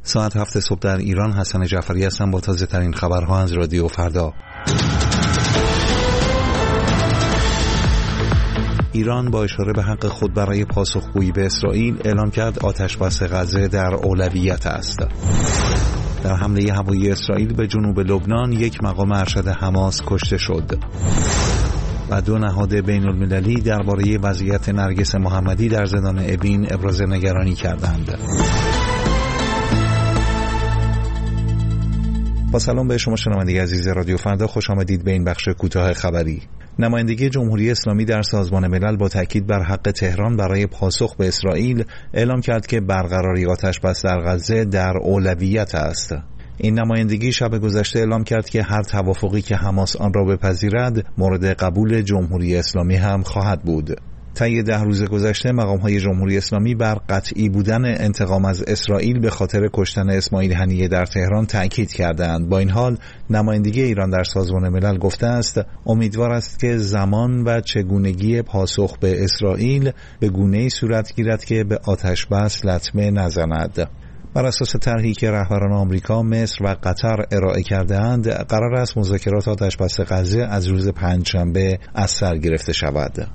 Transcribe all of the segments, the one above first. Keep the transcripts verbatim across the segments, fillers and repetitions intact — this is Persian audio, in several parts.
ساعت هفت صبح در ایران. حسن جعفری هستم با تازه ترین خبرها از رادیو فردا. ایران با اشاره به حق خود برای پاسخگویی به اسرائیل اعلام کرد آتش بس غزه در اولویت است. در حمله هوایی اسرائیل به جنوب لبنان یک مقام ارشد حماس کشته شد و دو نهاد بین المللی درباره وضعیت نرگس محمدی در زندان اوین ابراز نگرانی کردند. با سلام به شما شنوندگان عزیز رادیو فردا، خوش آمدید به این بخش کوتاه خبری. نمایندگی جمهوری اسلامی در سازمان ملل با تاکید بر حق تهران برای پاسخ به اسرائیل اعلام کرد که برقراری آتش بس در غزه در اولویت است. این نمایندگی شب گذشته اعلام کرد که هر توافقی که حماس آن را بپذیرد مورد قبول جمهوری اسلامی هم خواهد بود. طی ده روز گذشته مقام‌های جمهوری اسلامی بر قطعی بودن انتقام از اسرائیل به خاطر کشتن اسماعیل هنیه در تهران تأکید کردند. با این حال نمایندگی ایران در سازمان ملل گفته است امیدوار است که زمان و چگونگی پاسخ به اسرائیل به گونه‌ای صورت گیرد که به آتش بس لطمه نزند. بر اساس طرحی که رهبران آمریکا، مصر و قطر ارائه کرده‌اند، قرار است مذاکرات آتش بس غزه از روز پنجشنبه از سر گرفته شود.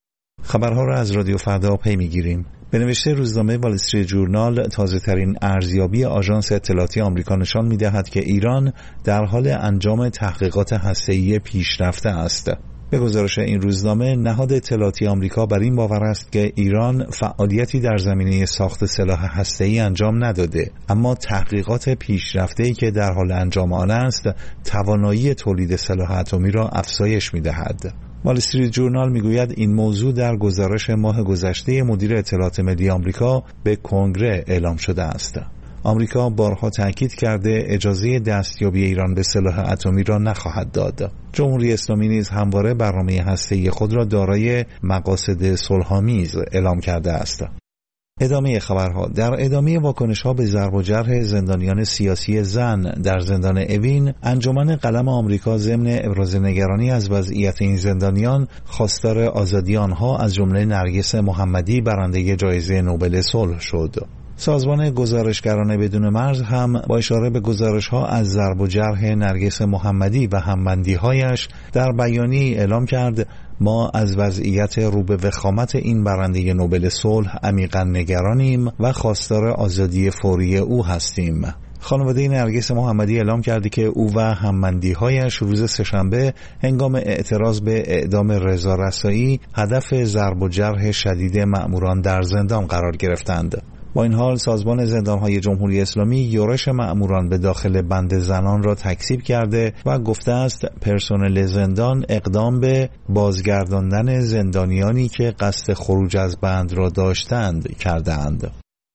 خبرها را از رادیو فردا پی می‌گیریم. به نوشته روزنامه وال استریت جورنال، تازه‌ترین ارزیابی آژانس اطلاعاتی آمریکا نشان می‌دهد که ایران در حال انجام تحقیقات هسته‌ای پیشرفته است. به گزارش این روزنامه، نهاد اطلاعاتی آمریکا بر این باور است که ایران فعالیتی در زمینه ساخت سلاح هسته‌ای انجام نداده، اما تحقیقات پیشرفته‌ای که در حال انجام آن است، توانایی تولید سلاح اتمی را افزایش می‌دهد. وال استریت جورنال میگوید این موضوع در گزارش ماه گذشته مدیر اطلاعات ملی آمریکا به کنگره اعلام شده است. آمریکا بارها تاکید کرده اجازه دستیابی ایران به سلاح اتمی را نخواهد داد. جمهوری اسلامی نیز همواره برنامه هسته‌ای خود را دارای مقاصد صلح‌آمیز اعلام کرده است. ادامه خبرها. در ادامه واکنش‌ها به ضرب و جرح زندانیان سیاسی زن در زندان اوین، انجمن قلم آمریکا ضمن ابراز نگرانی از وضعیت این زندانیان خواستار آزادی آنها از جمله نرگس محمدی برنده جایزه نوبل صلح شد. سازمان گزارشگران بدون مرز هم با اشاره به گزارش‌ها از ضرب و جرح نرگس محمدی و همبندی‌هایش در بیانیه‌ای اعلام کرد ما از وضعیت رو به وخامت این برنده نوبل صلح عمیقاً نگرانیم و خواستار آزادی فوری او هستیم. خانواده نرگس محمدی اعلام کرده که او و همبندی‌هایش روز سه‌شنبه هنگام اعتراض به اعدام رضا رسایی هدف ضرب و جرح شدید مأموران در زندان قرار گرفتند. با این حال سازمان زندان‌های جمهوری اسلامی یورش مأموران به داخل بند زنان را تکذیب کرده و گفته است پرسنل زندان اقدام به بازگرداندن زندانیانی که قصد خروج از بند را داشتند کردند.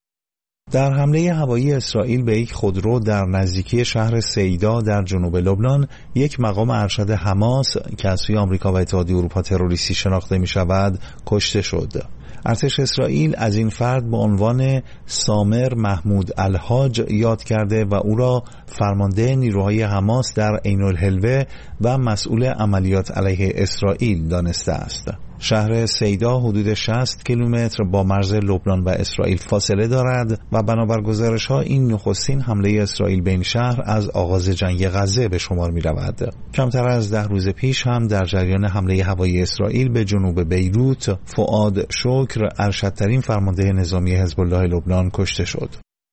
در حمله هوایی اسرائیل به یک خودرو در نزدیکی شهر سیدا در جنوب لبنان، یک مقام ارشد حماس که از سوی آمریکا و اتحادیه اروپا تروریستی شناخته می شود کشته شد. ارتش اسرائیل از این فرد به عنوان سامر محمود الحاج یاد کرده و او را فرمانده نیروهای حماس در عین الحلوه و مسئول عملیات علیه اسرائیل دانسته است. شهر سیدا حدود شصت کیلومتر با مرز لبنان و اسرائیل فاصله دارد و بنابر گزارش‌ها این نخستین حمله اسرائیل به این شهر از آغاز جنگ غزه به شمار می‌رود. کمتر از ده روز پیش هم در جریان حمله هوایی اسرائیل به جنوب بیروت، فؤاد شکر ارشدترین فرمانده نظامی حزب الله لبنان کشته شد.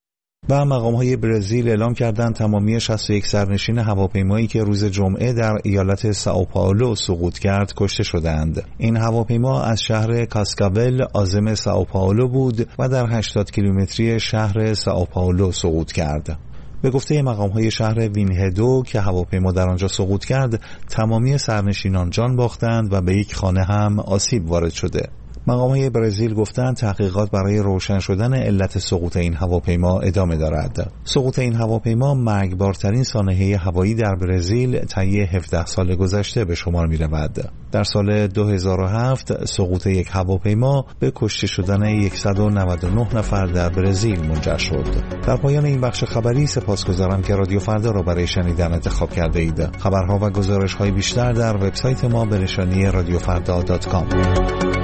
و مقام‌های برزیل اعلام کردند تمامی شصت و یک سرنشین هواپیمایی که روز جمعه در ایالت سائوپائولو سقوط کرد کشته شدند. این هواپیما از شهر کاسکاول عاصمه سائوپائولو بود و در هشتاد کیلومتری شهر سائوپائولو سقوط کرد. به گفته مقام‌های شهر وینهدو که هواپیما در آنجا سقوط کرد، تمامی سرنشینان جان باختند و به یک خانه هم آسیب وارد شده. مقام‌های برزیل گفتند تحقیقات برای روشن شدن علت سقوط این هواپیما ادامه دارد. سقوط این هواپیما مرگبارترین سانحه هوایی در برزیل طی هفده سال گذشته به شمار می‌رود. در سال دو هزار و هفت سقوط یک هواپیما به کشته شدن صد و نود و نه نفر در برزیل منجر شد. در پایان این بخش خبری سپاسگزارم که رادیو فردا را برای شنیدن انتخاب کرده اید. خبرها و گزارش‌های بیشتر در وبسایت ما به نشانی رادیو فردا دات کام.